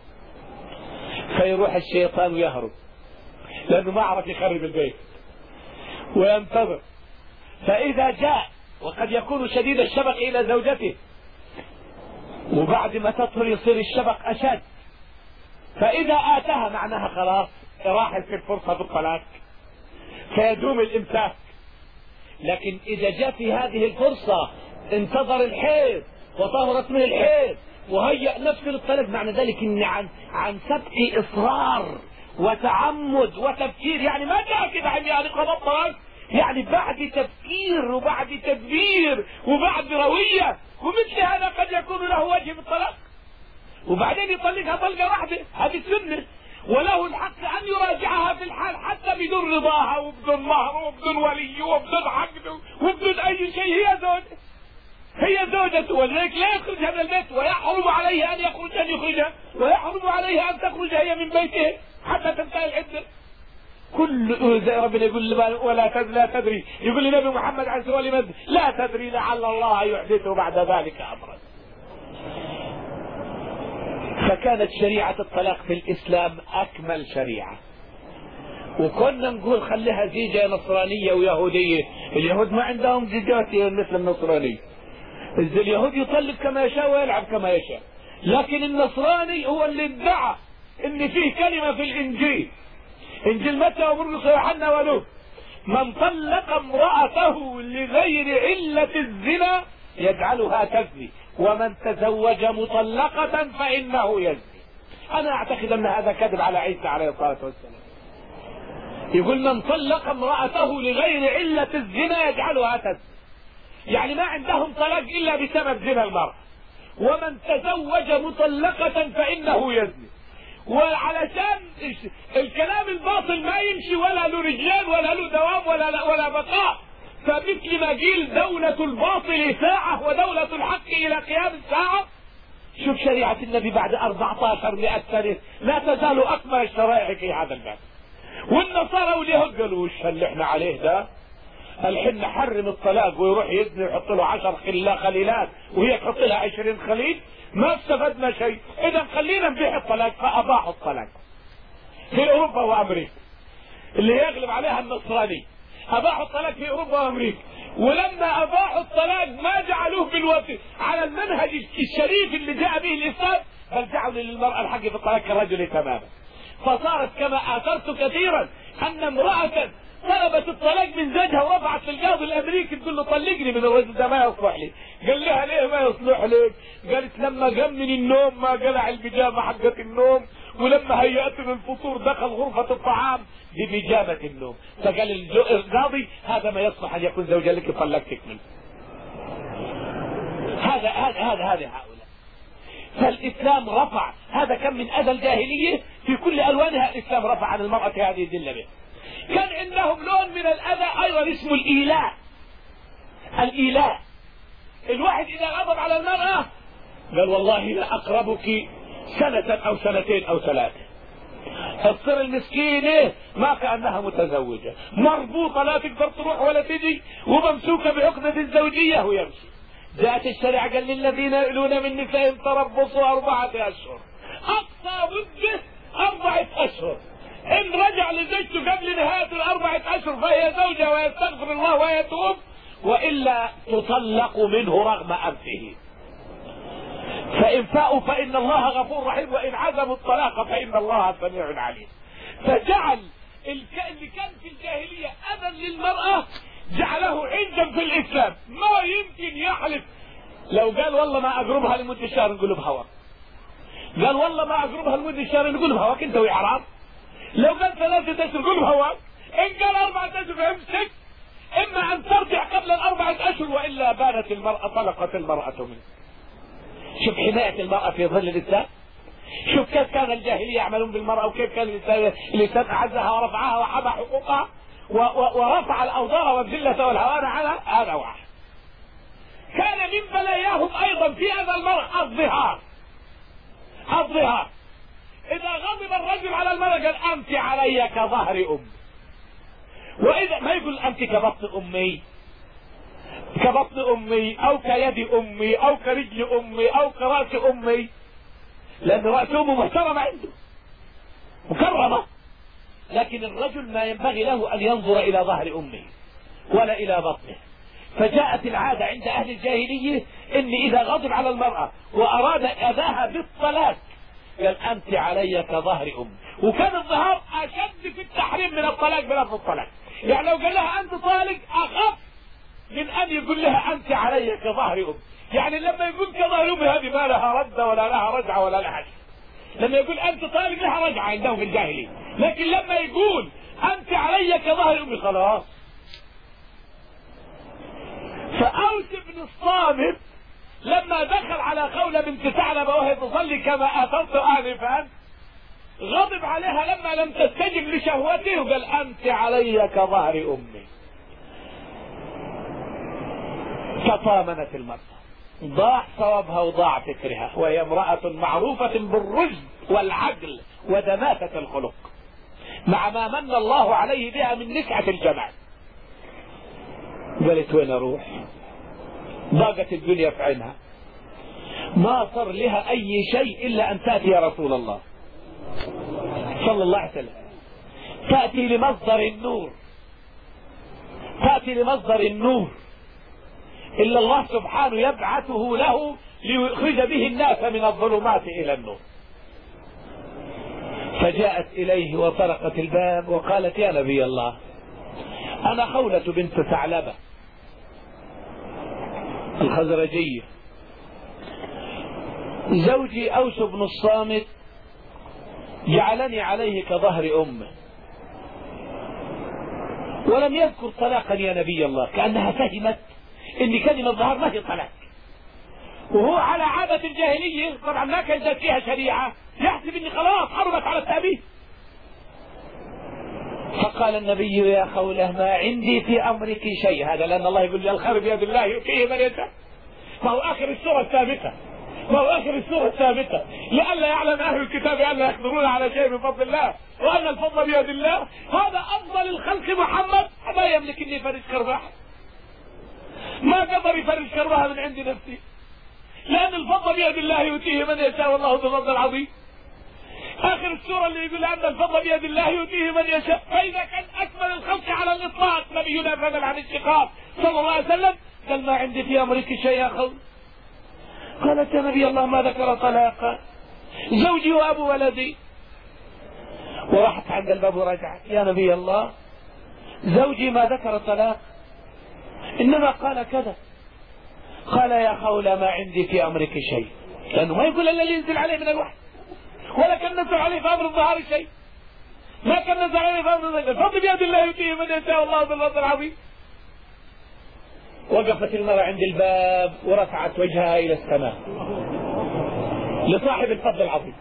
فيروح الشيطان ويهرب لأنه ما عرف يخرب البيت وينتظر. فإذا جاء وقد يكون شديد الشبق إلى زوجته وبعد ما تطهر يصير الشبق أشد، فإذا آتها معناها خلاص راحت في الفرصة بالطلاق فيدوم الإمساك. لكن إذا جاء في هذه الفرصة انتظر الحيض وطهرت من الحيض وهيأ نفسه للطلاق، معنى ذلك ان عن عن سبق اصرار وتعمد وتفكير، يعني ما جاء كده يعني خبط يعني بعد تفكير وبعد تدبير وبعد روية، ومثل هذا قد يكون له وجه بالطلاق وبعدين يطلقها طلقة واحدة. هذه السنة، وله الحق ان يراجعها في الحال حتى بدون رضاها وبدون مهر وبدون ولي وبدون عقد وبدون اي شيء. هي زوجة هي زوجته ولذلك لا يخرجها من البيت، ويحرم عليه ان يخرج ان يخرجها، ويحرم عليها ان تخرج هي من بيته حتى تنتهي العدة. كل زي ربنا يقول ولا لا تدري، يقول لنبي محمد عن سؤال مد لا تدري لعل الله يحدثه بعد ذلك امرا. فكانت شريعة الطلاق في الاسلام اكمل شريعة. وكنا نقول خليها زيجة نصرانية ويهودية، اليهود ما عندهم زيجات مثل النصرانية، اليهود يطلق كما يشاء ويلعب كما يشاء، لكن النصراني هو اللي ادعى ان فيه كلمة في الانجيل، انجيل متى ومرقس ويوحنا ولوط، من طلق امرأته لغير علة الزنا يجعلها تزني ومن تزوج مطلقة فإنه يزني. انا اعتقد ان هذا كذب على عيسى عليه الصلاة والسلام. يقول من طلق امرأته لغير علة الزنا يجعلها تزني، يعني ما عندهم طلاق إلا بسبب زنا المرأة. ومن تزوج مطلقة فإنه يزني. وعلشان الكلام الباطل ما يمشي ولا له رجلان ولا له دوام ولا ولا بقاء، فمثل ما قيل دولة الباطل ساعة ودولة الحق إلى قيام الساعة، شوف شريعة النبي بعد أربعة عشر مئة سنة لا تزال أكمل الشرائع في هذا الباب. والنصارى واليهود قالوا وش اللي احنا عليه ده؟ الحين نحرم الطلاق ويروح يزني ويحط له عشر خلا خليلات وهي تحط لها عشرين خليل، ما استفدنا شيء. اذا خلينا نبيح الطلاق. فاباحوا الطلاق في اوروبا وامريكا اللي يغلب عليها النصراني. اباحوا الطلاق في اوروبا وامريكا. ولما اباحوا الطلاق ما جعلوه بالوقت على المنهج الشريف اللي جاء به الاسلام، بل جعلوا للمرأة الحق في الطلاق كالرجل تماما. فصارت كما اثرت كثيرا ان امرأة طلبت الطلاق من زوجها ورفعت للقاضي الامريكي تقول له طلقني من الرجل ده ما يصلح لي. قال لها ليه ما يصلح لك؟ قالت لما قام من النوم ما قلع البيجامه حقت النوم، ولما هيأت للفطور دخل غرفه الطعام ببيجامه النوم. فقال القاضي هذا ما يصلح ان يكون زوجا لك طلقتك منه. هذا هذا هذا هذا هؤلاء. فالاسلام رفع هذا كم من اذى الجاهليه في كل الوانها. الاسلام رفع عن المراه هذه الذله. كان عندهم لون من الأذى أيضا اسمه الإيلاء. الإيلاء الواحد إذا غضب على المرأة قال والله لا أقربك سنة أو سنتين أو ثلاثة. تصير المسكينة ما كأنها متزوجة، مربوطة لا تقدر تروح ولا تجي، وممسوكة بعقدة الزوجية ويمشي. جاءت الشريعة قال للذين يؤلون من نسائهم تربصوا أربعة أشهر. أقصى مدة أربعة أشهر. إن رجع لزوجته قبل نهاية الأربعة أشهر فهي زوجة ويستغفر الله ويتوب، وإلا تطلق منه رغم أنفه. فإن فاءوا فإن الله غفور رحيم، وإن عزموا الطلاق فإن الله سميع عليم. فجعل اللي كان في الجاهلية أذى للمرأة جعله عندهم في الإسلام. ما يمكن يحلف لو قال والله ما أقربها لمدة شهر نقول له بهواك. قال والله ما أقربها لمدة شهر نقول له بهواك أنت وإعراب. لو قال ثلاثة أشهر قل هواك. إن قال أربعة أشهر فامسك، إما أن ترجع قبل الأربعة أشهر وإلا بانت المرأة طلقت المرأة منه. شوف حماية المرأة في ظل الإسلام. شوف كيف كان الجاهلية يعملون بالمرأة، وكيف كان الإسلام أعزها ورفعها وحمى حقوقها ورفع الأوضار والذلة والهوان على هذا واحد. كان من بلاياهم أيضا في هذا المرأة الظهار. الظهار إذا غضب الرجل على المرأة قال أنت علي كظهر أمي. وإذا ما يقول أنت كبطن أمي، كبطن أمي أو كيد أمي أو كرجل أمي أو كرأس أمي، لأن رأس أمه محترمة عنده مكرمة. لكن الرجل ما ينبغي له أن ينظر إلى ظهر أمه ولا إلى بطنه. فجاءت العادة عند أهل الجاهلية إن إذا غضب على المرأة وأراد أذاها بالطلاق قال أنت علي كظهر أمي. وكان الظهار أشد في التحريم من الطلاق بلفظ الطلاق. يعني لو قال لها أنت طالق أخف من أن يقول لها أنت علي كظهر أمي. يعني لما يقول كظهر أمي هذه ما لها رد ولا لها رجعة ولا لها شيء. لما يقول أنت طالق لها رجعة عندهم في الجاهلية، لكن لما يقول أنت علي كظهر أمي خلاص. فأوس بن الصامت لما دخل على خولة بنت ثعلبة وهي تصلي كما أثرت آنفا غضب عليها لما لم تستجب لشهوته وقال أنت علي كظهر أمي. فطامنت المرأة، ضاع صوابها وضاع فكرها، وهي امرأة معروفة بالرشد والعقل ودماثة الخلق مع ما من الله عليه بها من نكعة الجمال. قالت وين اروح؟ ضاقت الدنيا في عينها، ما صار لها اي شيء الا ان تاتي يا رسول الله صلى الله عليه وسلم. تاتي لمصدر النور، تاتي لمصدر النور الا الله سبحانه يبعثه له ليخرج به الناس من الظلمات الى النور. فجاءت اليه وطرقت الباب وقالت يا نبي الله انا خولة بنت ثعلبة الخزرجية، زوجي أوس بن الصامت جعلني عليه كظهر أمه ولم يذكر طلاقا يا نبي الله، كأنها فهمت ان كلمة ظهر ما هي طلاق، وهو على عادة الجاهلية طبعا ما كان ذات فيها شريعة يحسب اني خلاص حرمت على التأبيد. فقال النبي يا خولة ما عندي في أمرك شيء، هذا لأن الله يقول لي الخير بيد الله يؤتيه من يشاء، فهو آخر السورة السابقة وهو آخر السورة الثابتة لئلا يعلم أهل الكتاب أن لا يقدرون على شيء من فضل الله وأن الفضل بيد الله. هذا أفضل الخلق محمد ما يملك إني فرج كرباح، ما قدر يفرج كرباح من عند نفسي، لأن الفضل بيد الله يؤتيه من يشاء والله ذو الفضل العظيم. آخر السورة اللي يقول أن الفضل بيد الله يؤتيه من يشاء. فإذا كان أكمل الخلق على الإطلاق نبينا فضل عن الشقاق صلى الله عليه وسلم قال ما عندي في أمرك شيء يا أخو. قالت يا نبي الله ما ذكر طلاقا زوجي وأبو ولدي. وراحت عند الباب ورجعت يا نبي الله زوجي ما ذكر طلاق إنما قال كذا. قال يا خولة ما عندي في أمرك شيء، لأنه ما يقول إلا اللي ينزل عليه من الوحي، ولا كان نزل عليه في أمر الظهار شيء، ما كان نزل عليه في أمر الظهار. الفضل بيد الله يؤتيه من يشاء والله ذو الفضل العظيم. وقفت المرأة عند الباب ورفعت وجهها إلى السماء لصاحب الفضل العظيم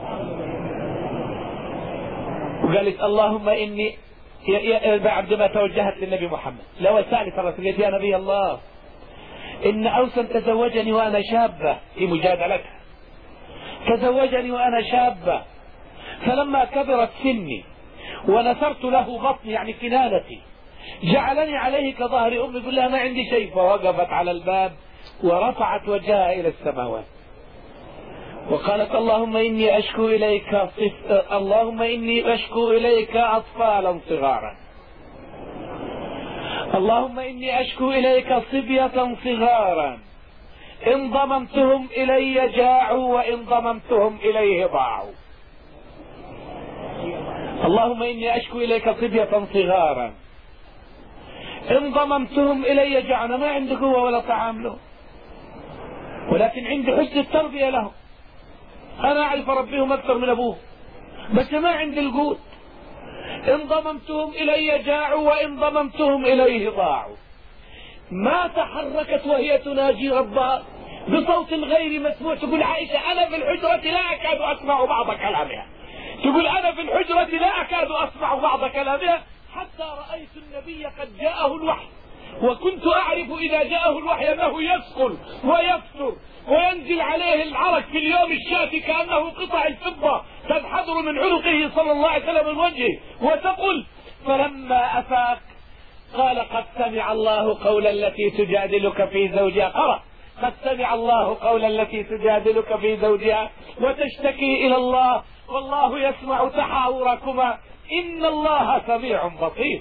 وقالت اللهم إني بعد ما توجهت للنبي محمد لو الثالثة قالت يا نبي الله إن أوسا تزوجني وأنا شابة في مجادلتها، تزوجني وأنا شابة فلما كبرت سني ونثرت له بطني يعني كنانتي جعلني عليه كظهر أمي. يقول لها ما عندي شيء. فوقفت على الباب ورفعت وجهها إلى السماوات وقالت اللهم إني أشكو إليك صف... اللهم إني أشكو إليك أطفالا صغارا، اللهم إني أشكو إليك صبية صغارا إن ضممتهم إلي جاعوا وإن ضممتهم إليه ضاعوا. اللهم إني أشكو إليك صبية صغارا إن ضممتهم إلي جاعوا. أنا ما عندي قوة ولا طعام له، ولكن عندي حسن التربية له، أنا أعرف أربيهم أكثر من أبوه بس ما عندي القوت. إن ضممتهم إلي جاعوا وإن ضممتهم إليه ضاعوا. ما تحركت وهي تناجي ربها بصوت غير مسموع. تقول عائشة أنا في الحجرة لا أكاد أسمع بعض كلامها، تقول أنا في الحجرة لا أكاد أسمع بعض كلامها حتى رأيت النبي قد جاءه الوحي، وكنت أعرف إذا جاءه الوحي أنه يثقل ويكثر وينزل عليه العرق في اليوم الشاتي كأنه قطع الفضة تنحدر من عنقه صلى الله عليه وسلم من وجهه وتقول. فلما أفاق قال قد سمع الله قول التي تجادلك في زوجها. قرأ قد سمع الله قول التي تجادلك في زوجها وتشتكي إلى الله والله يسمع تحاوركما إن الله سميع بصير.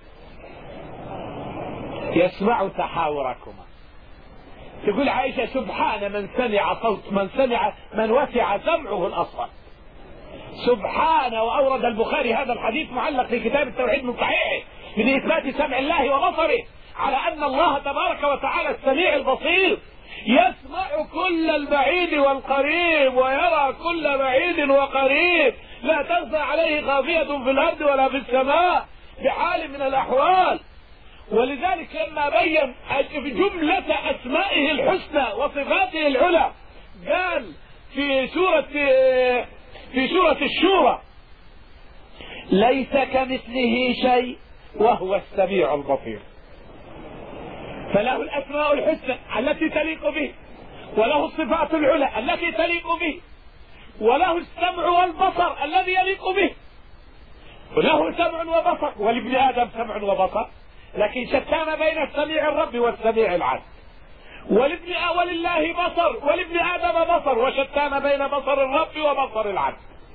يسمع تحاوركما. تقول عائشة سبحان من سمع صوت من سمع من وسع سمعه الأصوات. سبحان. وأورد البخاري هذا الحديث معلق في كتاب التوحيد من صحيحه من إثبات سمع الله وبصره على أن الله تبارك وتعالى السميع البصير يسمع كل البعيد والقريب ويرى كل بعيد وقريب، لا تخفى عليه خافية في الأرض ولا في السماء بحال من الأحوال. ولذلك لما بين جملة أسمائه الحسنى وصفاته العلى قال في سورة في سورة الشورى ليس كمثله شيء وهو السميع البصير. فله الأسماء الحسنى التي تليق به، وله الصفات العلى التي تليق به، وله السمع والبصر الذي يليق به، وله سمع وبصر. ولابن آدم سمع وبصر لكن شتان بين السميع الرب والسميع العبد. ولابن ولله بصر ولابن آدم بصر وشتان بين بصر الرب وبصر العبد.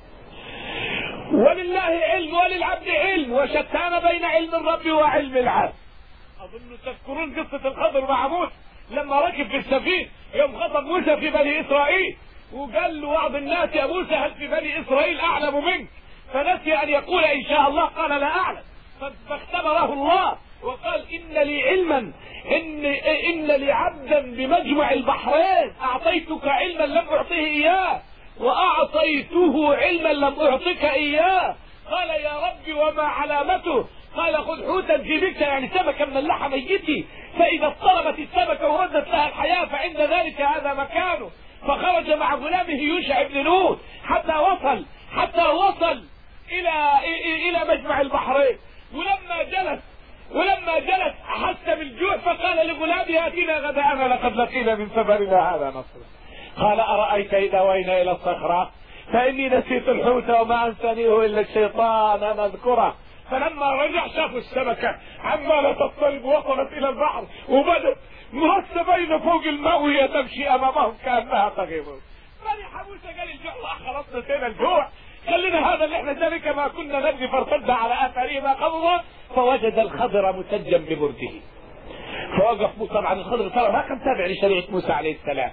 ولله علم وللعبد علم وشتان بين علم الرب وعلم العبد. أظن تذكرون قصة الخضر مع موسى لما ركب في السفينة يوم خطب موسى في بني إسرائيل وقال له بعض الناس يا موسى هل في بني إسرائيل أعلم منك؟ فنسي أن يقول إن شاء الله قال لا أعلم، فاختبره الله وقال إن لي علما إن, إن لي عبدا بمجمع البحرين أعطيتك علما لم أعطيه إياه وأعطيته علما لم أعطك إياه. قال يا ربي وما علامته؟ قال خذ حوتا في بكة يعني سمكة من اللحم ميتي فإذا اضطربت السمكة وردت لها الحياة فعند ذلك هذا مكانه. فخرج مع غلامه يوشع بن نون حتى وصل حتى وصل إلى إلى مجمع البحرين. ولما جلس ولما جلس أحس بالجوع فقال لغلامه آتنا غداءنا لقد لقينا من سفرنا هذا نصرا. قال أرأيت إذا وينا إلى الصخرة فإني نسيت الحوت وما أنسانيه إلا الشيطان أن أذكره. فلما رجع شافوا السمكة عمالة تطلب وصلت إلى البحر وبدت مرسبين فوق الماء وهي تمشي أمامهم كأنها تغيظ. فرح موسى قال الجوع خلاص نسينا الجوع، قال لنا هذا اللي احنا ذلك ما كنا نبغي فارتد على آثاره ما قبضه فوجد الخضر مسجا ببرده. فوقف طبعا الخضر ترى ما كان تابع لشريعة موسى عليه السلام.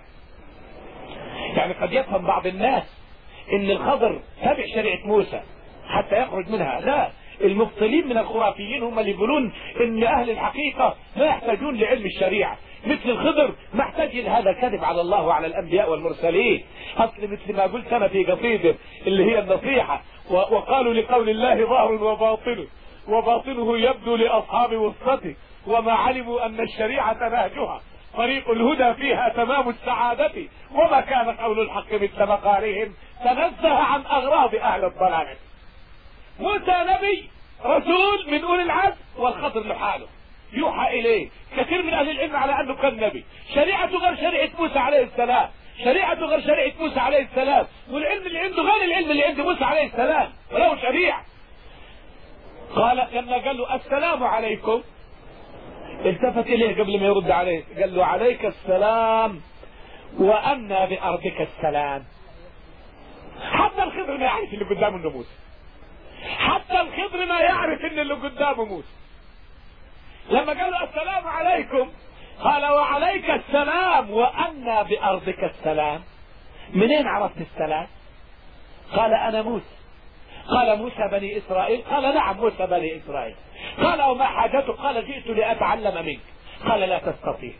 يعني قد يفهم بعض الناس ان الخضر تابع شريعة موسى حتى يخرج منها، لا، المبطلين من الخرافيين هم اللي يقولون ان اهل الحقيقة ما يحتاجون لعلم الشريعة، مثل الخضر محتاج هذا كذب على الله وعلى الانبياء والمرسلين. اصل مثل ما قلت انا في قصيدة اللي هي النصيحة، وقالوا لقول الله ظاهر وباطنه وباطنه يبدو لاصحاب وسطته وما علموا ان الشريعة نهجها طريق الهدى فيها تمام السعادة وما كان قول الحق مثل مقالهم تنزه عن اغراض اهل الضلال. موسى نبي رسول من اولي العزم والخضر لحاله يوحى اليه. كثير من اهل العلم على انه كان نبي، شريعته غير شريعة موسى عليه السلام، شريعته غير شريعة موسى عليه السلام، والعلم اللي عنده غير العلم اللي عند موسى عليه السلام وله شريعة. قال لما قال له السلام عليكم التفت اليه قبل ما يرد عليه قال له عليك السلام وأنا بأرضك السلام. حتى الخضر ما يعرف اللي قدامه انه موسى، حتى الخضر ما يعرف ان اللي قدامه موسى. لما قال له السلام عليكم قال وعليك السلام وأنا بأرضك السلام. منين عرفت السلام؟ قال أنا موسى. قال موسى بني إسرائيل؟ قال نعم موسى بني إسرائيل. قال وما حاجتك؟ قال جئت لأتعلم منك. قال لا تستطيع.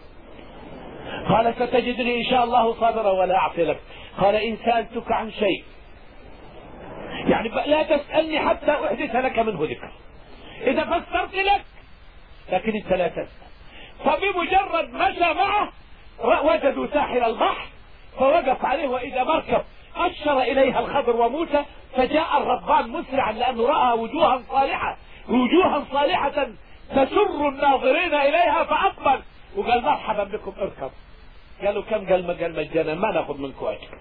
قال ستجدني إن شاء الله صابرا ولا أعصي لك. قال إن سألتك عن شيء يعني لا تسألني حتى أحدث لك منه ذكر، إذا فسرت لك لكن أنت لا تسأل. فبمجرد مشى معه وجدوا ساحل البحر فوقف عليه وإذا مركب أشر إليها الخضر وموسى، فجاء الربان مسرعا لأنه رأى وجوها صالحة وجوها صالحة تسر الناظرين إليها فأقبل وقال مرحبا بكم اركب. قالوا كم؟ قال قال مجانا ما ناخذ منكم أجر.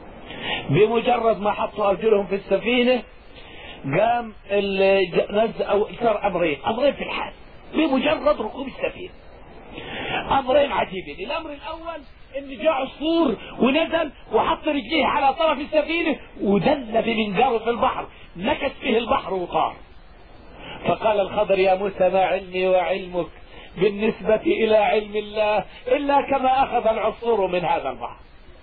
بمجرد ما حطوا أرجلهم في السفينة قام نزل أو صار أمرين أمرين في الحال بمجرد ركوب السفينة. أمرين عجيبين. الأمر الأول إن جاء عصفور ونزل وحط رجليه على طرف السفينة ودل بمنجاره في البحر نكت فيه البحر وطار. فقال الخضر يا موسى ما علمي وعلمك بالنسبة إلى علم الله إلا كما أخذ العصفور من هذا البحر،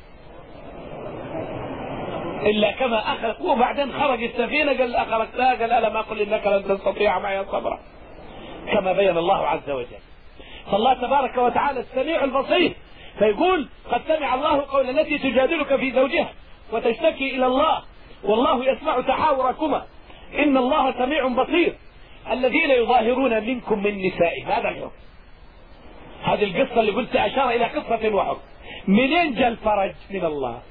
إلا كما أخذ. وبعدين خرج السفينة قال أخرجتها قال ألم أقل إنك لن تستطيع معي صبرا، كما بين الله عز وجل. فالله تبارك وتعالى السميع البصير فيقول قد سمع الله قول التي تجادلك في زوجها وتشتكي إلى الله والله يسمع تحاوركما إن الله سميع بصير. الذين يظاهرون منكم من نسائهم، هذا الحكم. هذه القصة اللي قلت أشار إلى قصة وحكم. منين جاء الفرج؟ من الله.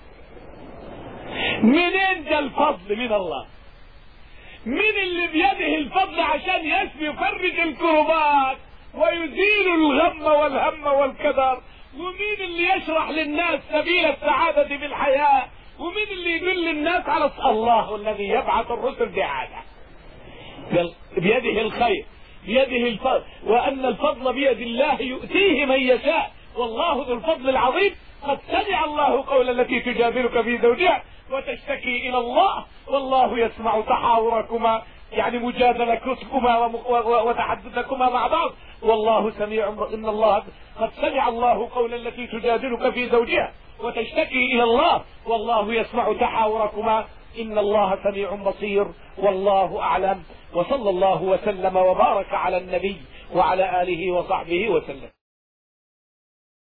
منين جاء الفضل؟ من الله. من اللي بيده الفضل عشان يشفي يفرج الكربات ويزيل الغم والهم والكدر؟ ومين اللي يشرح للناس سبيل السعادة بالحياة؟ ومين اللي يدل الناس على الله الذي يبعث الرسل بعادة؟ بيده الخير بيده الفضل، وأن الفضل بيد الله يؤتيه من يشاء والله ذو الفضل العظيم. قد سمع الله قول التي تجادلك في زوجها وتشتكي إلى الله والله يسمع تحاوركما، يعني مجادلتكما وتحدثكما مع بعض والله سميع. إن الله قد سمع الله قول التي تجادلك في زوجها وتشتكي إلى الله والله يسمع تحاوركما إن الله سميع بصير والله أعلم. وصلى الله وسلم وبارك على النبي وعلى آله وصحبه وسلم.